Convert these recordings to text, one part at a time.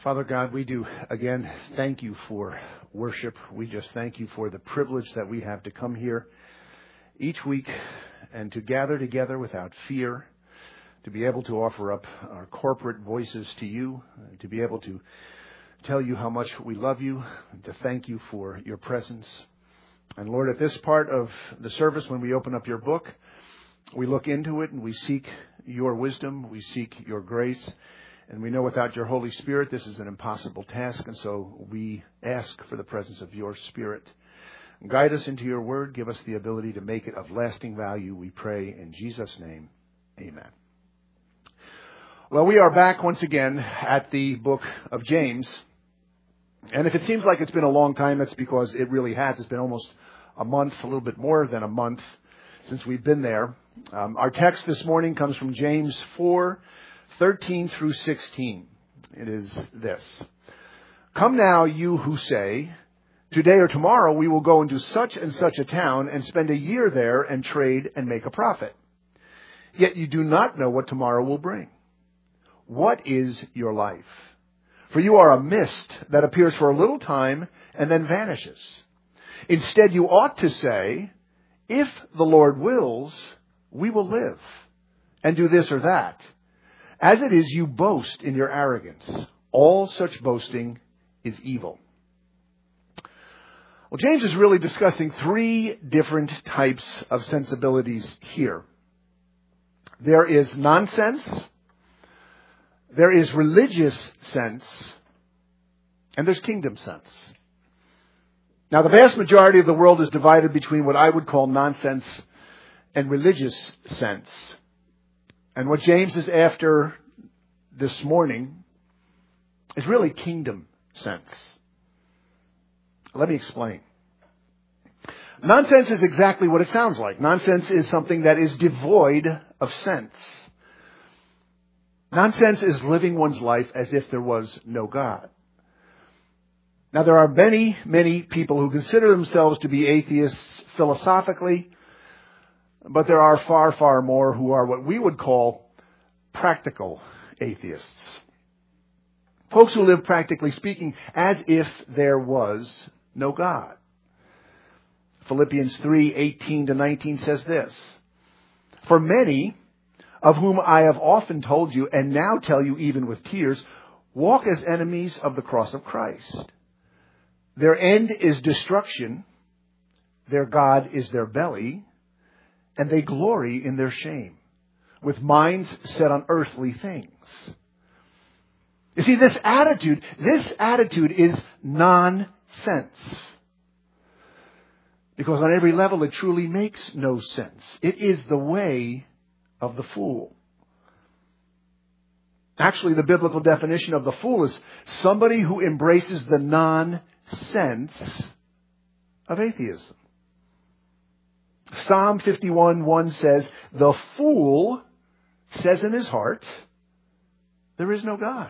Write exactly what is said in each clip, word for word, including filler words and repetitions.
Father God, we do, again, thank you for worship. We just thank you for the privilege that we have to come here each week and to gather together without fear, to be able to offer up our corporate voices to you, to be able to tell you how much we love you, and to thank you for your presence. And Lord, at this part of the service, when we open up your book, we look into it and we seek your wisdom, we seek your grace. And we know without your Holy Spirit, this is an impossible task. And so we ask for the presence of your Spirit. Guide us into your word. Give us the ability to make it of lasting value. We pray in Jesus' name. Amen. Well, we are back once again at the book of James. And if it seems like it's been a long time, it's because it really has. It's been almost a month, a little bit more than a month since we've been there. Um, our text this morning comes from James four, thirteen through sixteen. It is this. Come now, you who say, today or tomorrow we will go into such and such a town and spend a year there and trade and make a profit. Yet you do not know what tomorrow will bring. What is your life? For you are a mist that appears for a little time and then vanishes. Instead, you ought to say, if the Lord wills, we will live and do this or that. As it is, you boast in your arrogance. All such boasting is evil. Well, James is really discussing three different types of sensibilities here. There is nonsense, there is religious sense, and there's kingdom sense. Now, the vast majority of the world is divided between what I would call nonsense and religious sense. And what James is after this morning is really kingdom sense. Let me explain. Nonsense is exactly what it sounds like. Nonsense is something that is devoid of sense. Nonsense is living one's life as if there was no God. Now, there are many, many people who consider themselves to be atheists philosophically, but there are far, far more who are what we would call practical atheists. Folks who live, practically speaking, as if there was no God. Philippians three, eighteen to nineteen says this. For many, of whom I have often told you, and now tell you even with tears, walk as enemies of the cross of Christ. Their end is destruction. Their God is their belly. And they glory in their shame, with minds set on earthly things. You see, this attitude, this attitude is nonsense. Because on every level it truly makes no sense. It is the way of the fool. Actually, the biblical definition of the fool is somebody who embraces the nonsense of atheism. Psalm fifty-one, one says, the fool says in his heart, there is no God.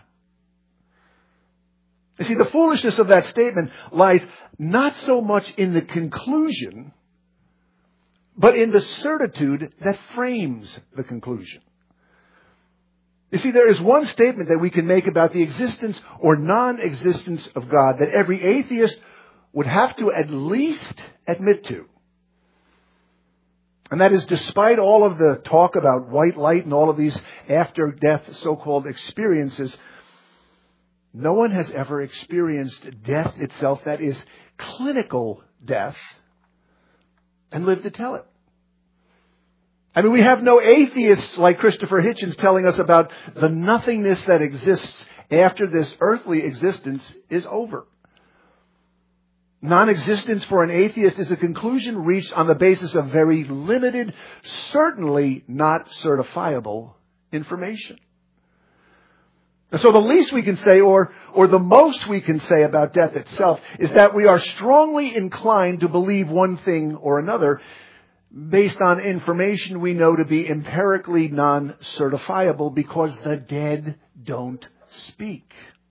You see, the foolishness of that statement lies not so much in the conclusion, but in the certitude that frames the conclusion. You see, there is one statement that we can make about the existence or non-existence of God that every atheist would have to at least admit to. And that is, despite all of the talk about white light and all of these after-death so-called experiences, no one has ever experienced death itself, that is, clinical death, and lived to tell it. I mean, we have no atheists like Christopher Hitchens telling us about the nothingness that exists after this earthly existence is over. Non-existence for an atheist is a conclusion reached on the basis of very limited, certainly not certifiable information. And so the least we can say, or, or the most we can say about death itself, is that we are strongly inclined to believe one thing or another based on information we know to be empirically non-certifiable because the dead don't speak.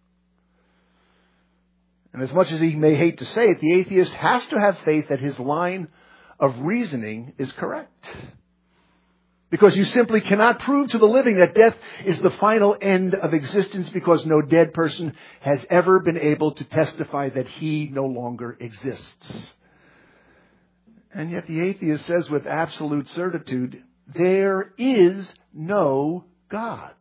And as much as he may hate to say it, the atheist has to have faith that his line of reasoning is correct. Because you simply cannot prove to the living that death is the final end of existence, because no dead person has ever been able to testify that he no longer exists. And yet the atheist says with absolute certitude, there is no God.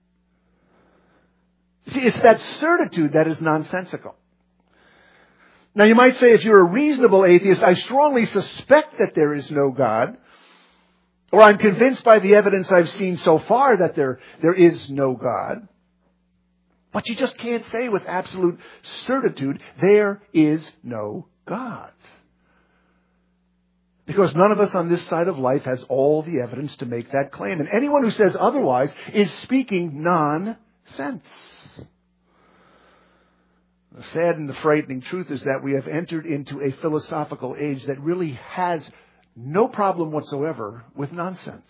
See, it's that certitude that is nonsensical. Now you might say, if you're a reasonable atheist, I strongly suspect that there is no God. Or I'm convinced by the evidence I've seen so far that there, there is no God. But you just can't say with absolute certitude, there is no God. Because none of us on this side of life has all the evidence to make that claim. And anyone who says otherwise is speaking nonsense. The sad and the frightening truth is that we have entered into a philosophical age that really has no problem whatsoever with nonsense.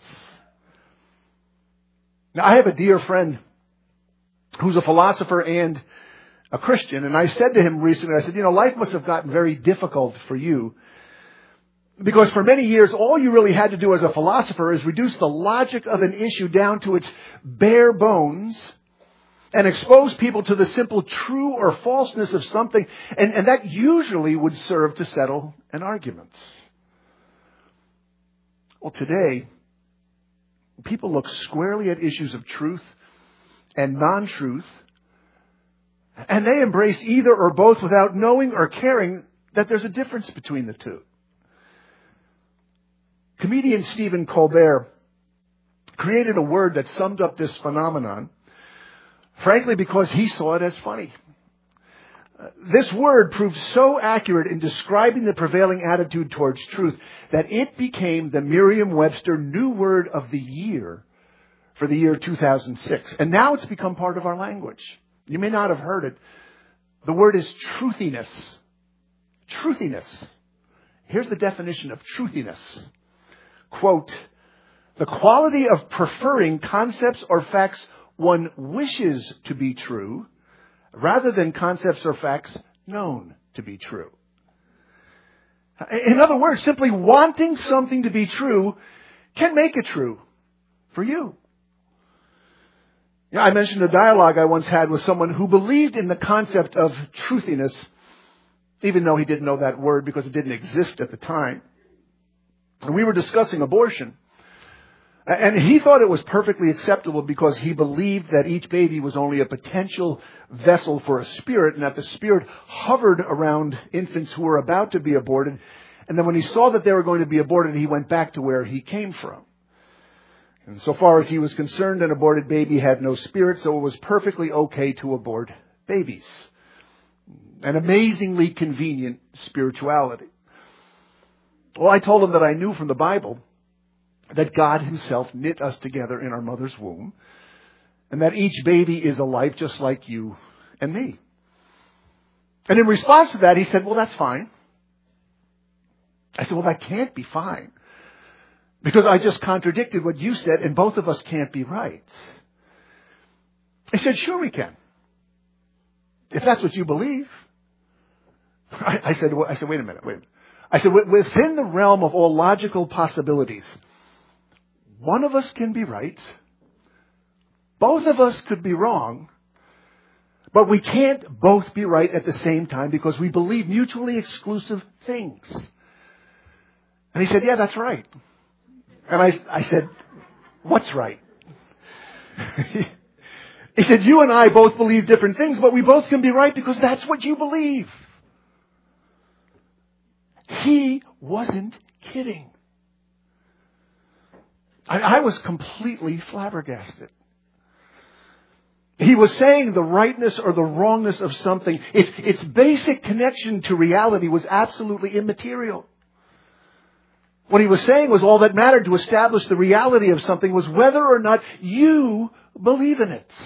Now, I have a dear friend who's a philosopher and a Christian, and I said to him recently, I said, you know, life must have gotten very difficult for you, because for many years, all you really had to do as a philosopher is reduce the logic of an issue down to its bare bones and expose people to the simple true or falseness of something, and, and that usually would serve to settle an argument. Well, today, people look squarely at issues of truth and non-truth, and they embrace either or both without knowing or caring that there's a difference between the two. Comedian Stephen Colbert created a word that summed up this phenomenon, frankly, because he saw it as funny. This word proved so accurate in describing the prevailing attitude towards truth that it became the Merriam-Webster New Word of the Year for the year two thousand six. And now it's become part of our language. You may not have heard it. The word is truthiness. Truthiness. Here's the definition of truthiness. Quote, the quality of preferring concepts or facts one wishes to be true, rather than concepts or facts known to be true. In other words, simply wanting something to be true can make it true for you. Yeah, I mentioned a dialogue I once had with someone who believed in the concept of truthiness, even though he didn't know that word because it didn't exist at the time. And we were discussing abortion. And he thought it was perfectly acceptable because he believed that each baby was only a potential vessel for a spirit, and that the spirit hovered around infants who were about to be aborted. And then when he saw that they were going to be aborted, he went back to where he came from. And so far as he was concerned, an aborted baby had no spirit, so it was perfectly okay to abort babies. An amazingly convenient spirituality. Well, I told him that I knew from the Bible that God himself knit us together in our mother's womb, and that each baby is a life just like you and me. And in response to that, he said, well, that's fine. I said, well, that can't be fine, because I just contradicted what you said, and both of us can't be right. He said, sure we can, if that's what you believe. I, I said, well, I said, wait a minute, wait a minute. I said, within the realm of all logical possibilities, one of us can be right, both of us could be wrong, but we can't both be right at the same time because we believe mutually exclusive things. And he said, yeah, that's right. And I, I said, what's right? He said, you and I both believe different things, but we both can be right because that's what you believe. He wasn't kidding. I, I was completely flabbergasted. He was saying the rightness or the wrongness of something, its, its basic connection to reality was absolutely immaterial. What he was saying was all that mattered to establish the reality of something was whether or not you believe in it.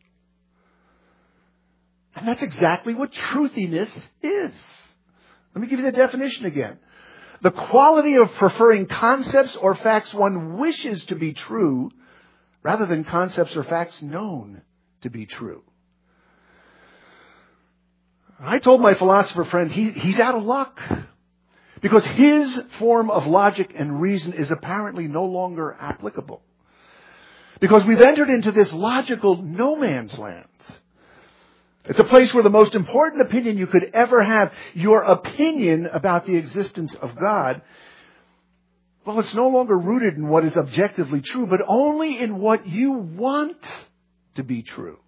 And that's exactly what truthiness is. Let me give you the definition again. The quality of preferring concepts or facts one wishes to be true rather than concepts or facts known to be true. I told my philosopher friend he, he's out of luck because his form of logic and reason is apparently no longer applicable. Because we've entered into this logical no man's land. It's a place where the most important opinion you could ever have, your opinion about the existence of God, well, it's no longer rooted in what is objectively true, but only in what you want to be true.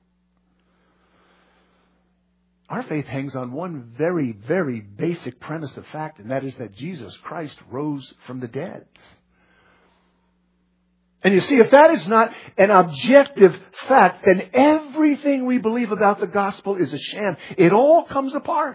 Our faith hangs on one very, very basic premise of fact, and that is that Jesus Christ rose from the dead. And you see, if that is not an objective fact, then everything we believe about the gospel is a sham. It all comes apart.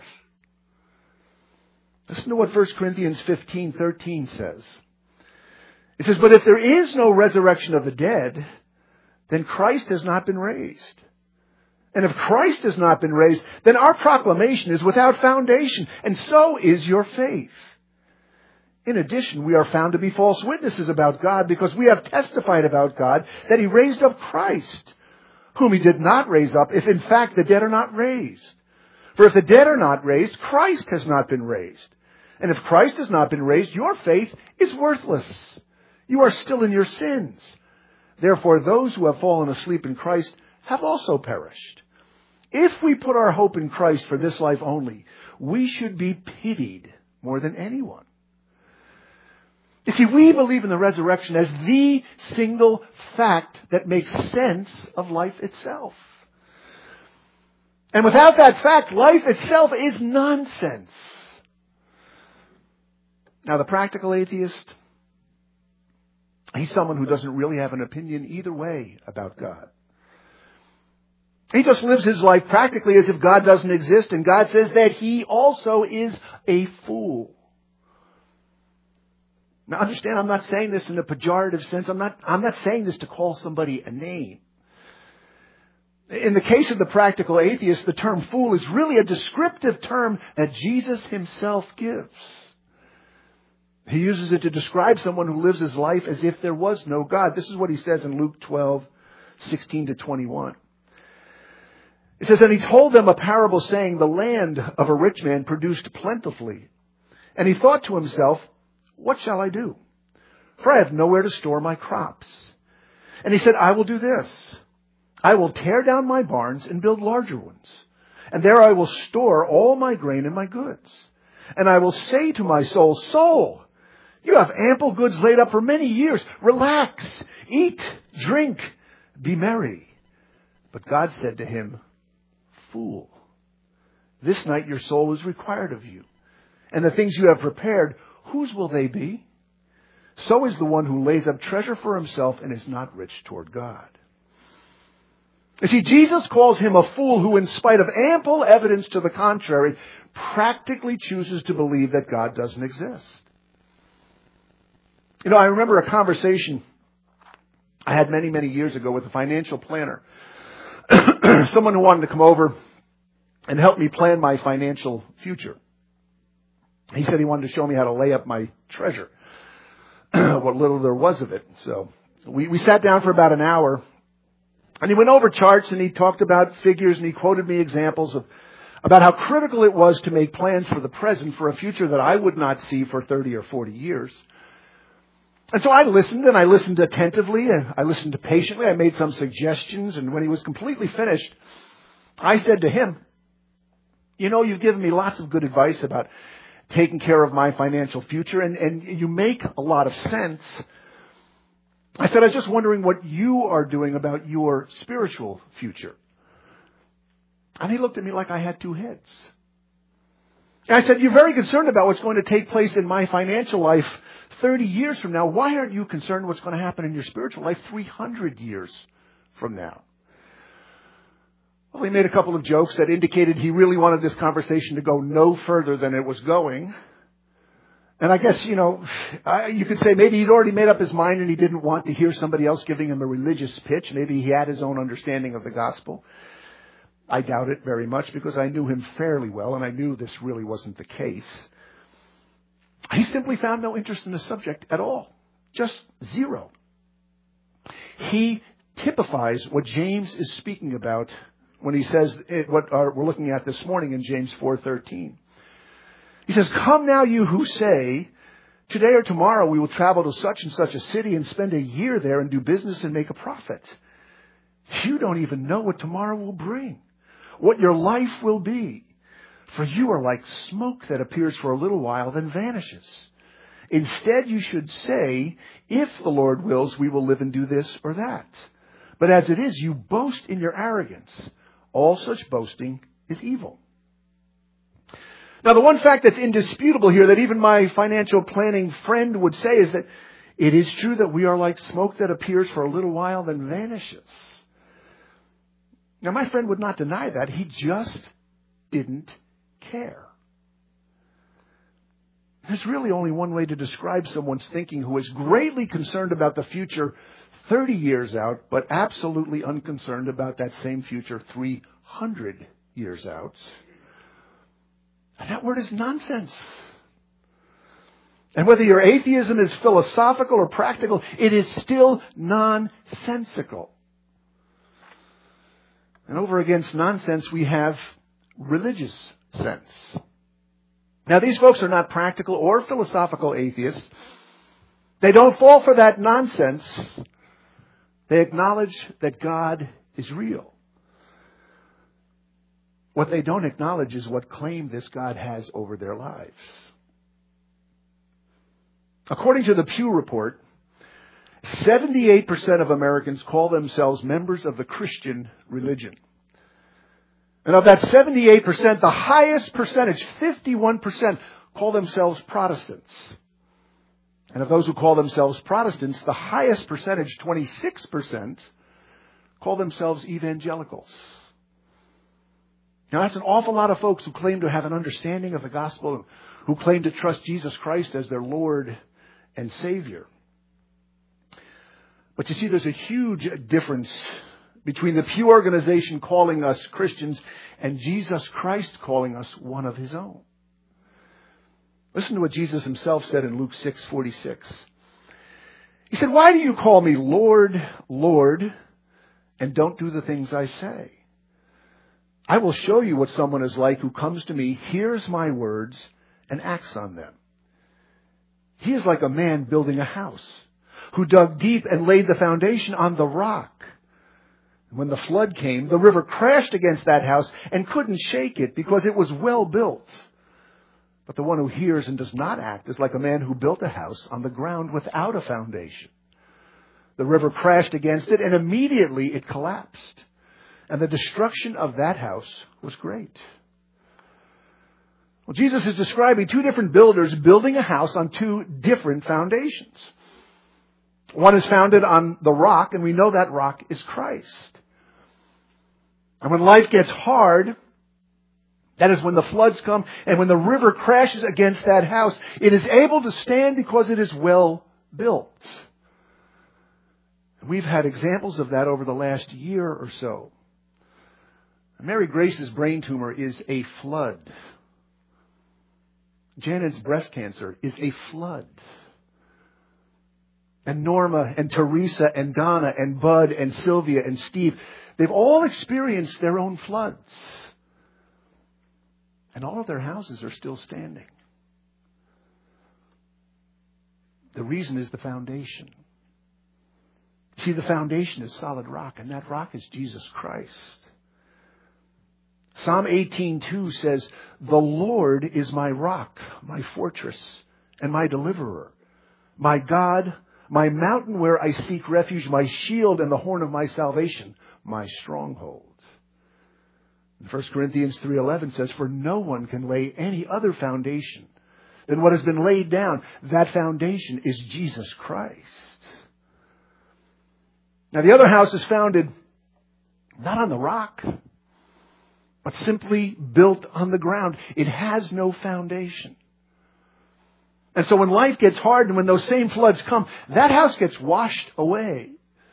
Listen to what First Corinthians fifteen thirteen says. It says, "But if there is no resurrection of the dead, then Christ has not been raised. And if Christ has not been raised, then our proclamation is without foundation, and so is your faith. In addition, we are found to be false witnesses about God because we have testified about God that He raised up Christ, whom He did not raise up, if in fact the dead are not raised. For if the dead are not raised, Christ has not been raised. And if Christ has not been raised, your faith is worthless. You are still in your sins. Therefore, those who have fallen asleep in Christ have also perished. If we put our hope in Christ for this life only, we should be pitied more than anyone. You see, we believe in the resurrection as the single fact that makes sense of life itself. And without that fact, life itself is nonsense. Now, the practical atheist, he's someone who doesn't really have an opinion either way about God. He just lives his life practically as if God doesn't exist, and God says that he also is a fool. Now understand, I'm not saying this in a pejorative sense. I'm not, I'm not saying this to call somebody a name. In the case of the practical atheist, the term fool is really a descriptive term that Jesus himself gives. He uses it to describe someone who lives his life as if there was no God. This is what he says in Luke twelve, sixteen to twenty-one. It says, "And he told them a parable saying, the land of a rich man produced plentifully. And he thought to himself, what shall I do? For I have nowhere to store my crops. And he said, I will do this. I will tear down my barns and build larger ones. And there I will store all my grain and my goods. And I will say to my soul, soul, you have ample goods laid up for many years. Relax, eat, drink, be merry. But God said to him, fool, this night your soul is required of you. And the things you have prepared, whose will they be? So is the one who lays up treasure for himself and is not rich toward God." You see, Jesus calls him a fool who, in spite of ample evidence to the contrary, practically chooses to believe that God doesn't exist. You know, I remember a conversation I had many, many years ago with a financial planner. Someone who wanted to come over and help me plan my financial future. He said he wanted to show me how to lay up my treasure, what little there was of it. So we, we sat down for about an hour, and he went over charts, and he talked about figures, and he quoted me examples of about how critical it was to make plans for the present for a future that I would not see for thirty or forty years. And so I listened, and I listened attentively, and I listened patiently. I made some suggestions, and when he was completely finished, I said to him, you know, you've given me lots of good advice about taking care of my financial future, and, and you make a lot of sense. I said, I was just wondering what you are doing about your spiritual future. And he looked at me like I had two heads. And I said, you're very concerned about what's going to take place in my financial life thirty years from now. Why aren't you concerned what's going to happen in your spiritual life three hundred years from now? Well, he made a couple of jokes that indicated he really wanted this conversation to go no further than it was going. And I guess, you know, I, you could say maybe he'd already made up his mind and he didn't want to hear somebody else giving him a religious pitch. Maybe he had his own understanding of the gospel. I doubt it very much because I knew him fairly well and I knew this really wasn't the case. He simply found no interest in the subject at all. Just zero. He typifies what James is speaking about when he says what we're looking at this morning in James four thirteen. He says, come now you who say, Today or tomorrow we will travel to such and such a city and spend a year there and do business and make a profit. You don't even know what tomorrow will bring, what your life will be. For you are like smoke that appears for a little while, then vanishes. Instead, you should say, if the Lord wills, we will live and do this or that. But as it is, you boast in your arrogance. All such boasting is evil. Now, the one fact that's indisputable here that even my financial planning friend would say is that it is true that we are like smoke that appears for a little while, then vanishes. Now, my friend would not deny that. He just didn't care. There's really only one way to describe someone's thinking who is greatly concerned about the future thirty years out, but absolutely unconcerned about that same future three hundred years out. And that word is nonsense. And whether your atheism is philosophical or practical, it is still nonsensical. And over against nonsense, we have religious sense. Now, these folks are not practical or philosophical atheists. They don't fall for that nonsense. They acknowledge that God is real. What they don't acknowledge is what claim this God has over their lives. According to the Pew Report, seventy-eight percent of Americans call themselves members of the Christian religion. And of that seventy-eight percent, the highest percentage, fifty-one percent, call themselves Protestants. And of those who call themselves Protestants, the highest percentage, twenty-six percent, call themselves evangelicals. Now, that's an awful lot of folks who claim to have an understanding of the gospel, who claim to trust Jesus Christ as their Lord and Savior. But you see, there's a huge difference between the Pew organization calling us Christians and Jesus Christ calling us one of His own. Listen to what Jesus Himself said in Luke six forty-six. He said, "Why do you call me Lord, Lord, and don't do the things I say? I will show you what someone is like who comes to me, hears my words, and acts on them. He is like a man building a house, who dug deep and laid the foundation on the rock. When the flood came, the river crashed against that house and couldn't shake it because it was well built. But the one who hears and does not act is like a man who built a house on the ground without a foundation. The river crashed against it and immediately it collapsed. And the destruction of that house was great." Well, Jesus is describing two different builders building a house on two different foundations. One is founded on the rock, and we know that rock is Christ. And when life gets hard, that is when the floods come, and when the river crashes against that house, it is able to stand because it is well built. We've had examples of that over the last year or so. Mary Grace's brain tumor is a flood. Janet's breast cancer is a flood. And Norma and Teresa and Donna and Bud and Sylvia and Steve, they've all experienced their own floods. And all of their houses are still standing. The reason is the foundation. See, the foundation is solid rock, and that rock is Jesus Christ. Psalm eighteen two says, "The Lord is my rock, my fortress, and my deliverer, my God, my mountain where I seek refuge, my shield and the horn of my salvation, my stronghold." And First Corinthians three eleven says, "For no one can lay any other foundation than what has been laid down. That foundation is Jesus Christ." Now, the other house is founded not on the rock, but simply built on the ground. It has no foundation. And so when life gets hard and when those same floods come, that house gets washed away.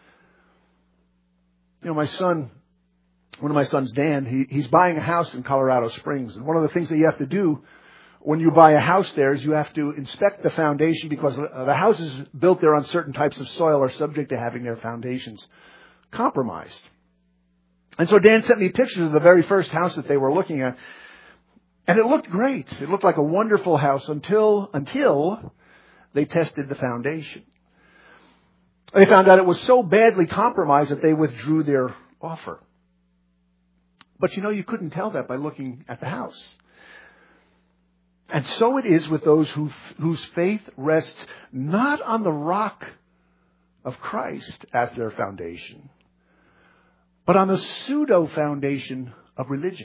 You know, my son, one of my sons, Dan, he, he's buying a house in Colorado Springs. And one of the things that you have to do when you buy a house there is you have to inspect the foundation, because the houses built there on certain types of soil are subject to having their foundations compromised. And so Dan sent me pictures of the very first house that they were looking at. And it looked great. It looked like a wonderful house until, until they tested the foundation. They found out it was so badly compromised that they withdrew their offer. But you know, you couldn't tell that by looking at the house. And so it is with those who, whose faith rests not on the rock of Christ as their foundation, but on the pseudo foundation of religion.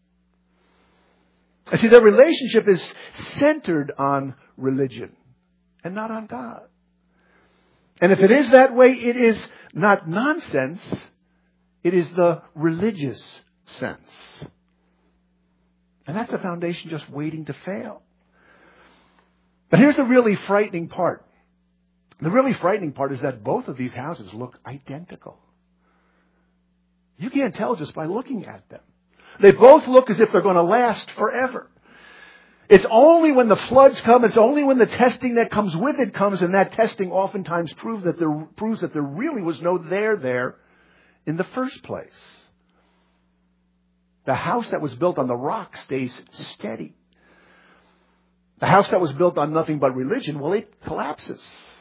I see, their relationship is centered on religion and not on God. And if it is that way, it is not nonsense. It is the religious sense. And that's the foundation just waiting to fail. But here's the really frightening part. The really frightening part is that both of these houses look identical. You can't tell just by looking at them. They both look as if they're going to last forever. It's only when the floods come, it's only when the testing that comes with it comes, and that testing oftentimes proves that there, proves that there really was no there there in the first place. The house that was built on the rock stays steady. The house that was built on nothing but religion, well, it collapses.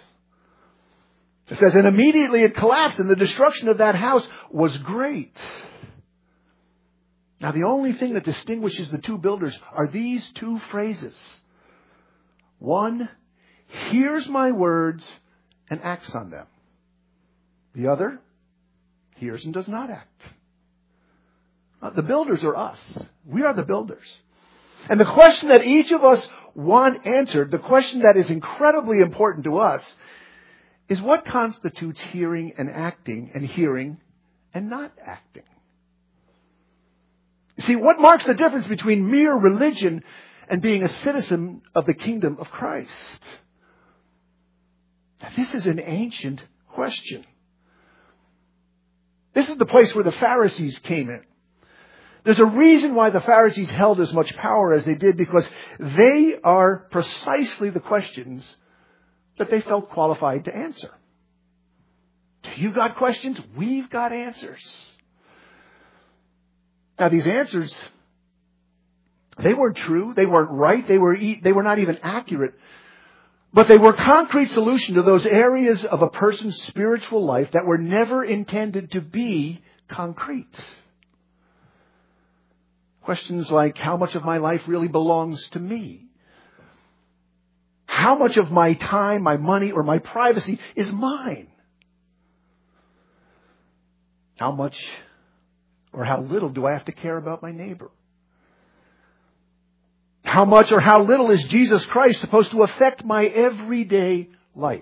It says, and immediately it collapsed, and the destruction of that house was great. Now, the only thing that distinguishes the two builders are these two phrases. One hears my words and acts on them. The other hears and does not act. Uh, the builders are us. We are the builders. And the question that each of us want answered, the question that is incredibly important to us, is what constitutes hearing and acting, and hearing and not acting? See, what marks the difference between mere religion and being a citizen of the kingdom of Christ? Now, this is an ancient question. This is the place where the Pharisees came in. There's a reason why the Pharisees held as much power as they did, because they are precisely the questions that they felt qualified to answer. You've got questions, we've got answers. Now, these answers, they weren't true, they weren't right, they were they were not even accurate, but they were concrete solutions to those areas of a person's spiritual life that were never intended to be concrete. Questions like, how much of my life really belongs to me? How much of my time, my money, or my privacy is mine? How much or how little do I have to care about my neighbor? How much or how little is Jesus Christ supposed to affect my everyday life?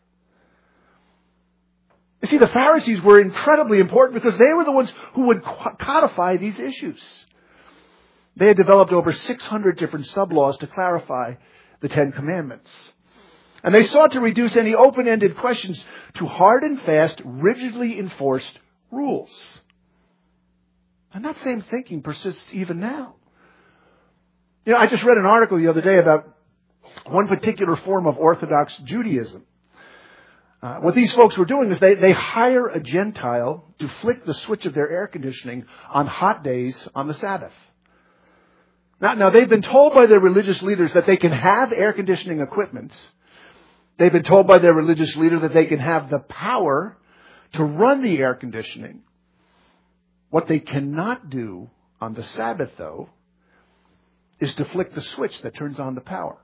You see, the Pharisees were incredibly important because they were the ones who would codify these issues. They had developed over six hundred different sub-laws to clarify the Ten Commandments. And they sought to reduce any open-ended questions to hard and fast, rigidly enforced rules. And that same thinking persists even now. You know, I just read an article the other day about one particular form of Orthodox Judaism. Uh, what these folks were doing is they, they hire a Gentile to flick the switch of their air conditioning on hot days on the Sabbath. Now, now, they've been told by their religious leaders that they can have air conditioning equipment. They've been told by their religious leader that they can have the power to run the air conditioning. What they cannot do on the Sabbath, though, is to flick the switch that turns on the power.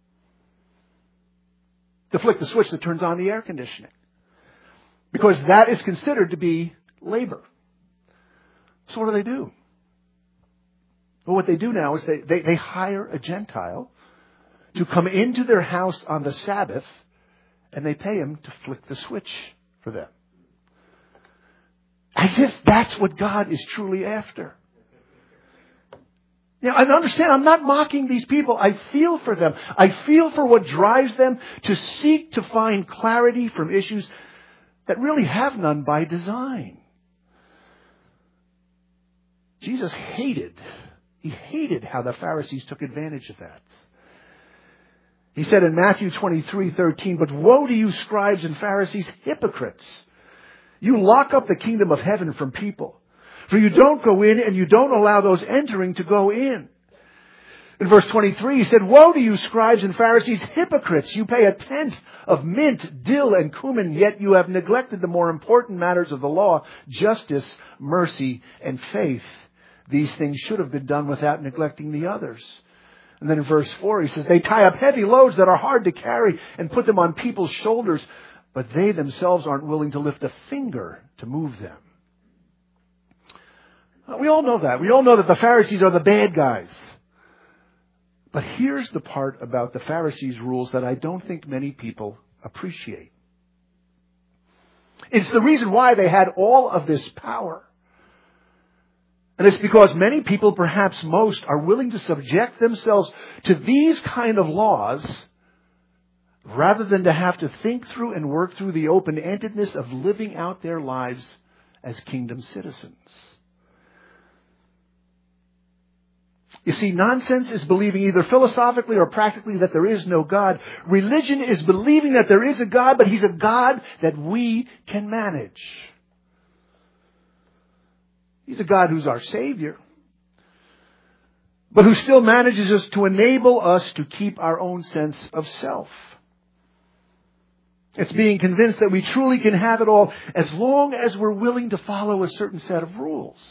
To flick the switch that turns on the air conditioning. Because that is considered to be labor. So what do they do? Well, what they do now is they, they, they hire a Gentile to come into their house on the Sabbath, and they pay him to flick the switch for them. As if that's what God is truly after. Now, I understand, I'm not mocking these people. I feel for them. I feel for what drives them to seek to find clarity from issues that really have none by design. Jesus hated, he hated how the Pharisees took advantage of that. He said in Matthew twenty-three thirteen, "But woe to you, scribes and Pharisees, hypocrites! You lock up the kingdom of heaven from people. For you don't go in and you don't allow those entering to go in. In verse twenty-three, he said, "Woe to you, scribes and Pharisees, hypocrites! You pay a tenth of mint, dill, and cumin, yet you have neglected the more important matters of the law, justice, mercy, and faith. These things should have been done without neglecting the others." And then in verse four, he says, "They tie up heavy loads that are hard to carry and put them on people's shoulders, but they themselves aren't willing to lift a finger to move them." We all know that. We all know that the Pharisees are the bad guys. But here's the part about the Pharisees' rules that I don't think many people appreciate. It's the reason why they had all of this power. And it's because many people, perhaps most, are willing to subject themselves to these kind of laws rather than to have to think through and work through the open-endedness of living out their lives as kingdom citizens. You see, nonsense is believing either philosophically or practically that there is no God. Religion is believing that there is a God, but He's a God that we can manage. He's a God who's our Savior, but who still manages us to enable us to keep our own sense of self. It's being convinced that we truly can have it all as long as we're willing to follow a certain set of rules.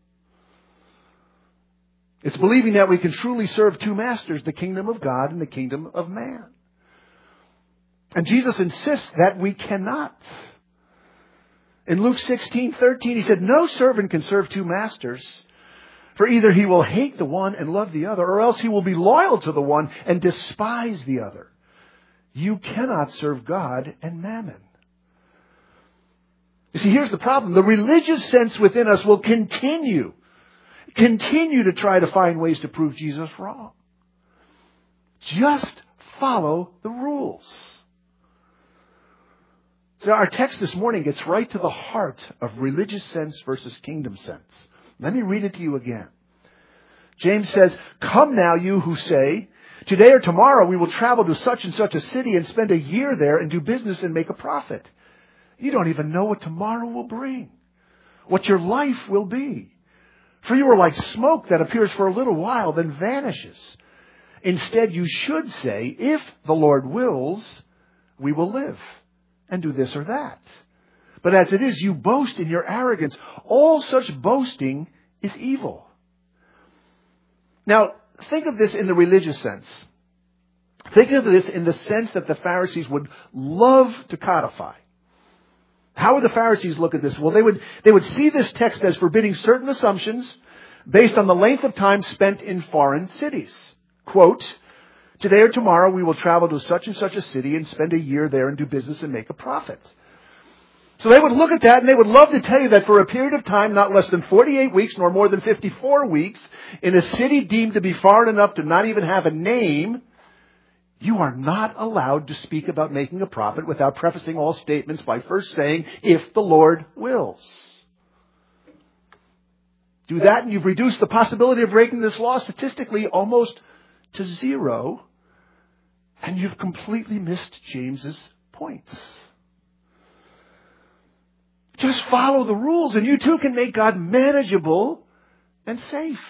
It's believing that we can truly serve two masters, the kingdom of God and the kingdom of man. And Jesus insists that we cannot. In Luke sixteen thirteen, He said, "No servant can serve two masters, for either he will hate the one and love the other, or else he will be loyal to the one and despise the other. You cannot serve God and mammon." You see, here's the problem. The religious sense within us will continue Continue to try to find ways to prove Jesus wrong. Just follow the rules. So our text this morning gets right to the heart of religious sense versus kingdom sense. Let me read it to you again. James says, "Come now, you who say, 'Today or tomorrow we will travel to such and such a city and spend a year there and do business and make a profit.' You don't even know what tomorrow will bring, what your life will be. For you are like smoke that appears for a little while, then vanishes. Instead, you should say, 'If the Lord wills, we will live and do this or that.' But as it is, you boast in your arrogance. All such boasting is evil." Now, think of this in the religious sense. Think of this in the sense that the Pharisees would love to codify. How would the Pharisees look at this? Well, they would, they would see this text as forbidding certain assumptions based on the length of time spent in foreign cities. Quote, "Today or tomorrow we will travel to such and such a city and spend a year there and do business and make a profit." So they would look at that and they would love to tell you that for a period of time, not less than forty-eight weeks nor more than fifty-four weeks, in a city deemed to be foreign enough to not even have a name, you are not allowed to speak about making a profit without prefacing all statements by first saying, "If the Lord wills." Do that and you've reduced the possibility of breaking this law statistically almost to zero, and you've completely missed James's point. Just follow the rules and you too can make God manageable and safe.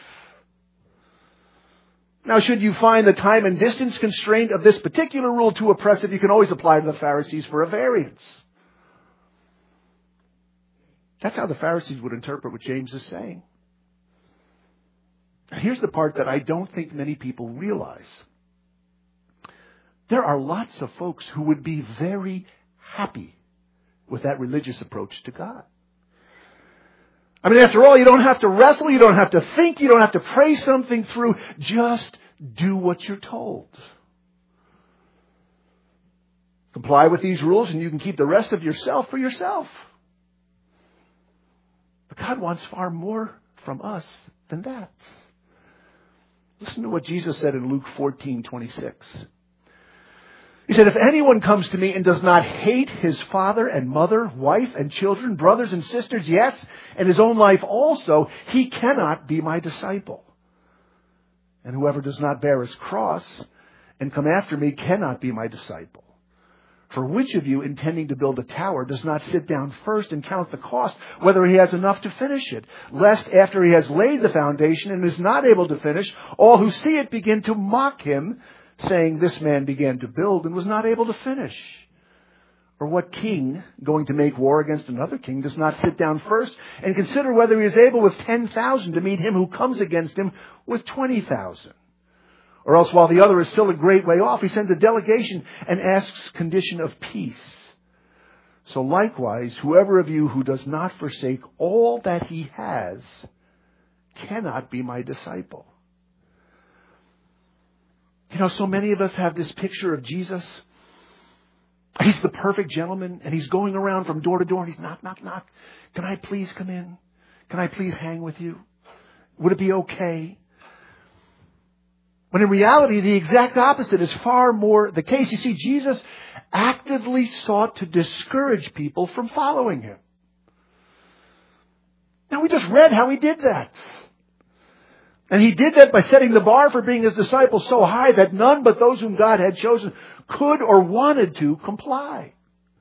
Now, should you find the time and distance constraint of this particular rule too oppressive, you can always apply to the Pharisees for a variance. That's how the Pharisees would interpret what James is saying. Here's the part that I don't think many people realize. There are lots of folks who would be very happy with that religious approach to God. I mean, after all, you don't have to wrestle, you don't have to think, you don't have to pray something through. Just do what you're told. Comply with these rules and you can keep the rest of yourself for yourself. But God wants far more from us than that. Listen to what Jesus said in Luke fourteen twenty-six. He said, "If anyone comes to me and does not hate his father and mother, wife and children, brothers and sisters, yes, and his own life also, he cannot be my disciple. And whoever does not bear his cross and come after me cannot be my disciple. For which of you, intending to build a tower, does not sit down first and count the cost, whether he has enough to finish it? Lest after he has laid the foundation and is not able to finish, all who see it begin to mock him, saying, this man began to build and was not able to finish. Or what king, going to make war against another king, does not sit down first and consider whether he is able with ten thousand to meet him who comes against him with twenty thousand? Or else, while the other is still a great way off, he sends a delegation and asks condition of peace. So likewise, whoever of you who does not forsake all that he has cannot be my disciple. You know, so many of us have this picture of Jesus. He's the perfect gentleman, and he's going around from door to door, and he's knock, knock, knock. Can I please come in? Can I please hang with you? Would it be okay? When in reality, the exact opposite is far more the case. You see, Jesus actively sought to discourage people from following him. Now, we just read how he did that. And he did that by setting the bar for being his disciples so high that none but those whom God had chosen could or wanted to comply.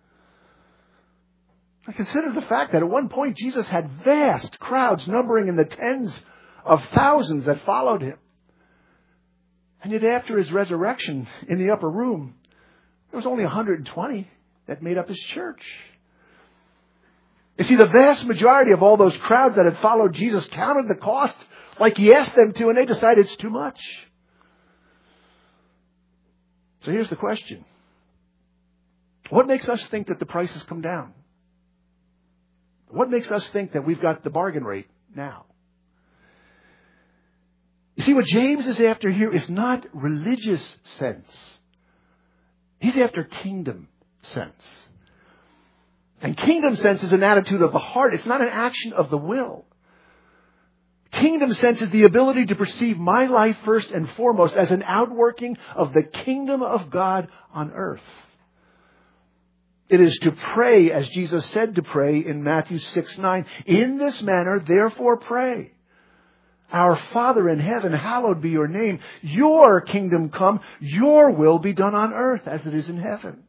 I consider the fact that at one point Jesus had vast crowds numbering in the tens of thousands that followed him. And yet after his resurrection in the upper room, there was only one hundred twenty that made up his church. You see, the vast majority of all those crowds that had followed Jesus counted the cost like he asked them to, and they decided it's too much. So here's the question. What makes us think that the price has come down? What makes us think that we've got the bargain rate now? You see, what James is after here is not religious sense. He's after kingdom sense. And kingdom sense is an attitude of the heart. It's not an action of the will. Kingdom sense is the ability to perceive my life first and foremost as an outworking of the kingdom of God on earth. It is to pray as Jesus said to pray in Matthew six nine. In this manner, therefore pray. Our Father in heaven, hallowed be your name. Your kingdom come, your will be done on earth as it is in heaven.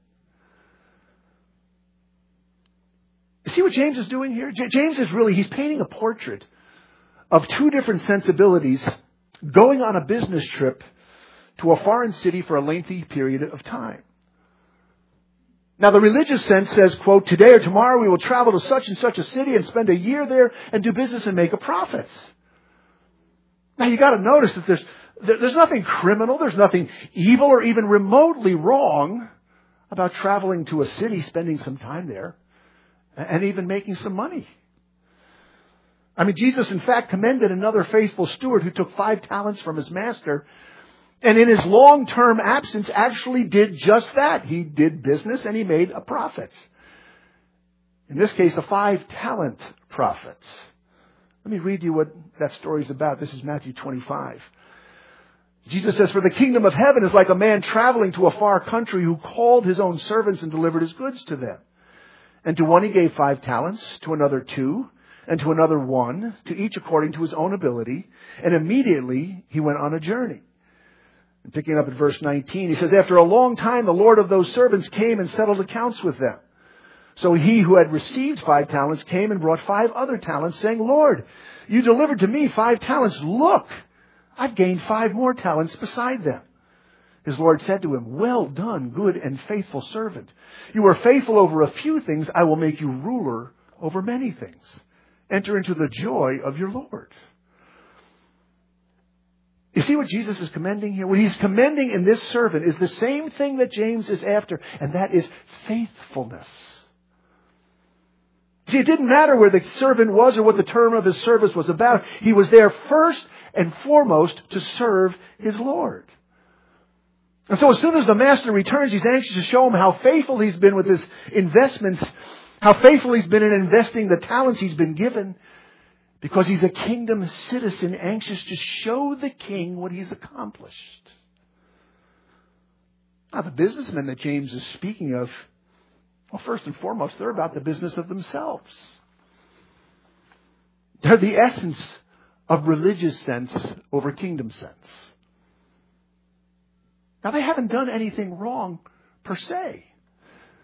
See what James is doing here? J- James is really, he's painting a portrait of two different sensibilities going on a business trip to a foreign city for a lengthy period of time. Now, the religious sense says, quote, today or tomorrow we will travel to such and such a city and spend a year there and do business and make a profit. Now, you got to notice that there's, there's nothing criminal, there's nothing evil or even remotely wrong about traveling to a city, spending some time there, and even making some money. I mean, Jesus, in fact, commended another faithful steward who took five talents from his master, and in his long-term absence actually did just that. He did business and he made a profit. In this case, a five-talent profit. Let me read you what that story is about. This is Matthew twenty-five. Jesus says, for the kingdom of heaven is like a man traveling to a far country who called his own servants and delivered his goods to them. And to one he gave five talents, to another two, and to another one, to each according to his own ability. And immediately he went on a journey. And picking up at verse nineteen, he says, after a long time the Lord of those servants came and settled accounts with them. So he who had received five talents came and brought five other talents, saying, Lord, you delivered to me five talents. Look, I've gained five more talents beside them. His Lord said to him, well done, good and faithful servant. You are faithful over a few things. I will make you ruler over many things. Enter into the joy of your Lord. You see what Jesus is commending here? What he's commending in this servant is the same thing that James is after, and that is faithfulness. See, it didn't matter where the servant was or what the term of his service was about. He was there first and foremost to serve his Lord. And so as soon as the master returns, he's anxious to show him how faithful he's been with his investments, how faithful he's been in investing the talents he's been given, because he's a kingdom citizen anxious to show the king what he's accomplished. Now, the businessmen that James is speaking of, well, first and foremost, they're about the business of themselves. They're the essence of religious sense over kingdom sense. Now, they haven't done anything wrong per se.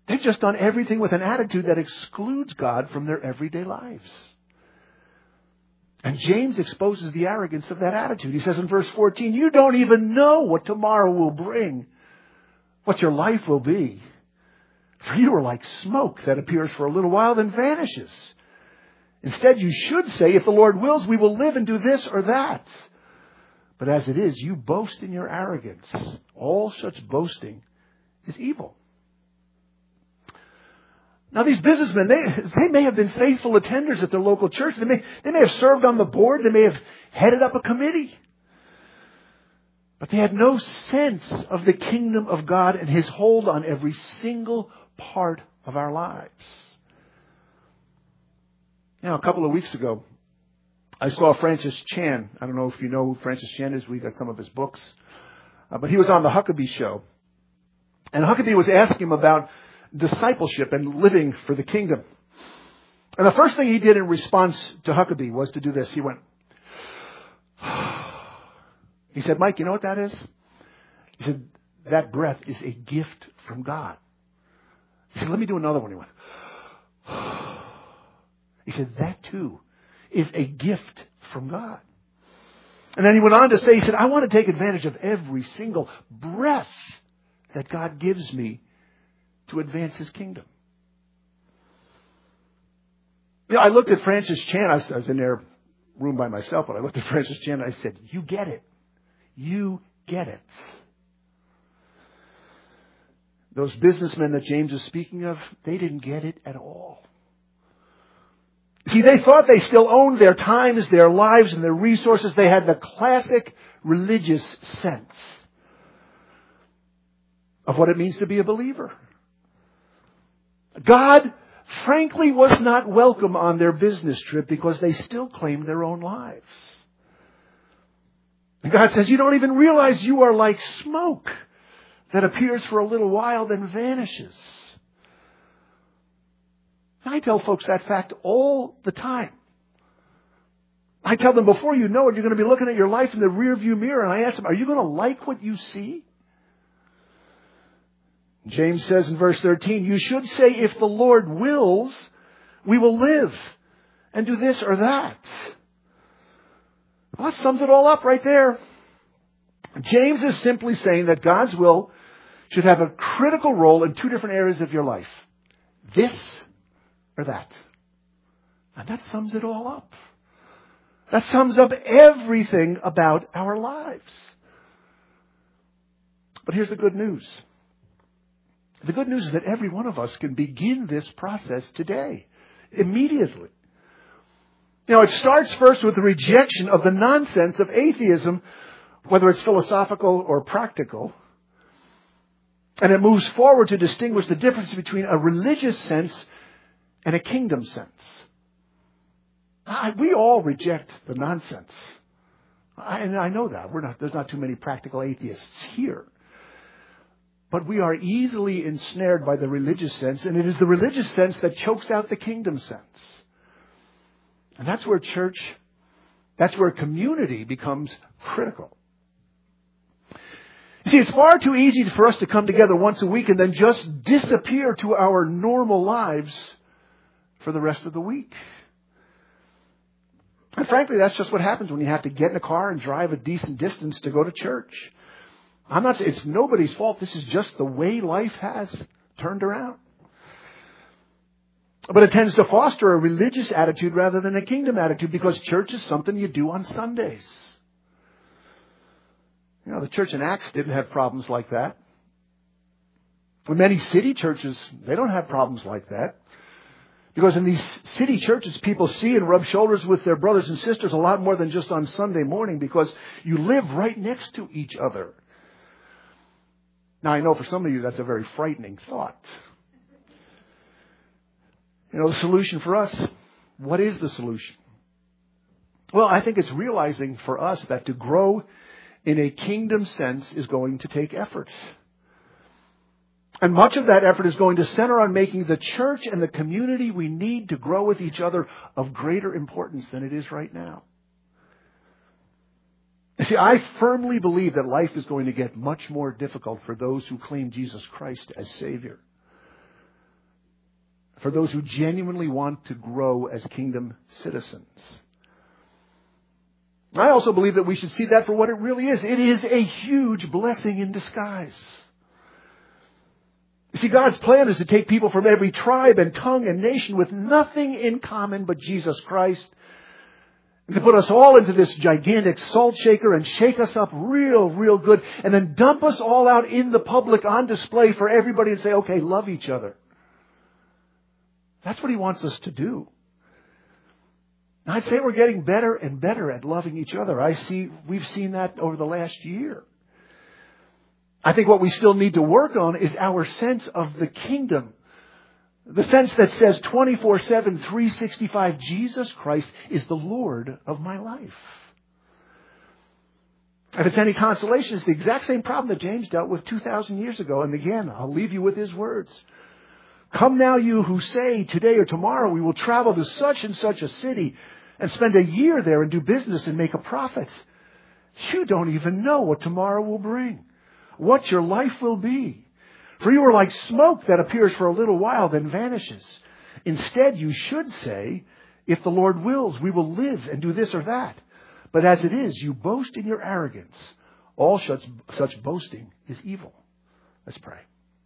They've just done everything with an attitude that excludes God from their everyday lives. And James exposes the arrogance of that attitude. He says in verse fourteen, you don't even know what tomorrow will bring, what your life will be. For you are like smoke that appears for a little while, then vanishes. Instead, you should say, if the Lord wills, we will live and do this or that. But as it is, you boast in your arrogance. All such boasting is evil. Now, these businessmen, they, they may have been faithful attenders at their local church. They may, they may have served on the board. They may have headed up a committee. But they had no sense of the kingdom of God and His hold on every single part of our lives. Now, a couple of weeks ago, I saw Francis Chan. I don't know if you know who Francis Chan is. We got some of his books. Uh, but he was on the Huckabee Show. And Huckabee was asking him about discipleship and living for the kingdom. And the first thing he did in response to Huckabee was to do this. He went, he said, Mike, you know what that is? He said, that breath is a gift from God. He said, let me do another one. He went, he said, that too is a gift from God. And then he went on to say, he said, I want to take advantage of every single breath that God gives me to advance His kingdom. You know, I looked at Francis Chan. I was, I was in their room by myself, but I looked at Francis Chan and I said, you get it. You get it. Those businessmen that James is speaking of, they didn't get it at all. See, they thought they still owned their times, their lives, and their resources. They had the classic religious sense of what it means to be a believer. God, frankly, was not welcome on their business trip because they still claimed their own lives. And God says, you don't even realize you are like smoke that appears for a little while, then vanishes. I tell folks that fact all the time. I tell them before you know it, you're going to be looking at your life in the rearview mirror, and I ask them, are you going to like what you see? James says in verse thirteen, you should say, if the Lord wills, we will live and do this or that. Well, that sums it all up right there. James is simply saying that God's will should have a critical role in two different areas of your life. This or that. And that sums it all up. That sums up everything about our lives. But here's the good news. The good news is that every one of us can begin this process today, immediately. You know, it starts first with the rejection of the nonsense of atheism, whether it's philosophical or practical. And it moves forward to distinguish the difference between a religious sense and a kingdom sense. I, we all reject the nonsense. I, and I know that. We're not, there's not too many practical atheists here. But we are easily ensnared by the religious sense, and it is the religious sense that chokes out the kingdom sense. And that's where church, that's where community becomes critical. You see, it's far too easy for us to come together once a week and then just disappear to our normal lives for the rest of the week. And frankly, that's just what happens when you have to get in a car and drive a decent distance to go to church. I'm not saying it's nobody's fault. This is just the way life has turned around. But it tends to foster a religious attitude rather than a kingdom attitude because church is something you do on Sundays. You know, the church in Acts didn't have problems like that. In many city churches, they don't have problems like that. Because in these city churches, people see and rub shoulders with their brothers and sisters a lot more than just on Sunday morning because you live right next to each other. Now, I know for some of you that's a very frightening thought. You know, the solution for us, what is the solution? Well, I think it's realizing for us that to grow in a kingdom sense is going to take effort. And much of that effort is going to center on making the church and the community we need to grow with each other of greater importance than it is right now. You see, I firmly believe that life is going to get much more difficult for those who claim Jesus Christ as Savior. for those who genuinely want to grow as kingdom citizens. I also believe that we should see that for what it really is. It is a huge blessing in disguise. You see, God's plan is to take people from every tribe and tongue and nation with nothing in common but Jesus Christ, and to put us all into this gigantic salt shaker and shake us up real, real good, and then dump us all out in the public on display for everybody and say, okay, love each other. That's what He wants us to do. And I'd say we're getting better and better at loving each other. I see, we've seen that over the last year. I think what we still need to work on is our sense of the kingdom. The sense that says twenty-four seven, three sixty-five, Jesus Christ is the Lord of my life. If it's any consolation, it's the exact same problem that James dealt with two thousand years ago. And again, I'll leave you with his words. Come now, you who say today or tomorrow we will travel to such and such a city and spend a year there and do business and make a profit. You don't even know what tomorrow will bring, what your life will be. For you are like smoke that appears for a little while, then vanishes. Instead, you should say, if the Lord wills, we will live and do this or that. But as it is, you boast in your arrogance. All such, such boasting is evil. Let's pray.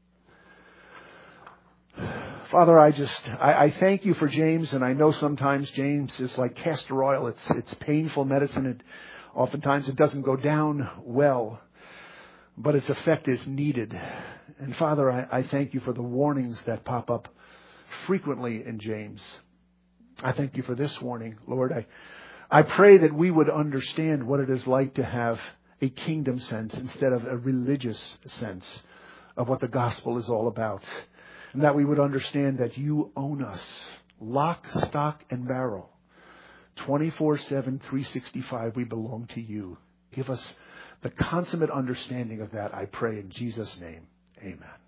Father, I just, I, I thank you for James, and I know sometimes James is like castor oil. It's, it's painful medicine. It, oftentimes it doesn't go down well, but its effect is needed. And Father, I, I thank you for the warnings that pop up frequently in James. I thank you for this warning, Lord. I, I pray that we would understand what it is like to have a kingdom sense instead of a religious sense of what the gospel is all about. And that we would understand that you own us, lock, stock, and barrel. twenty-four seven, three sixty-five, we belong to you. Give us the consummate understanding of that, I pray in Jesus' name. Amen.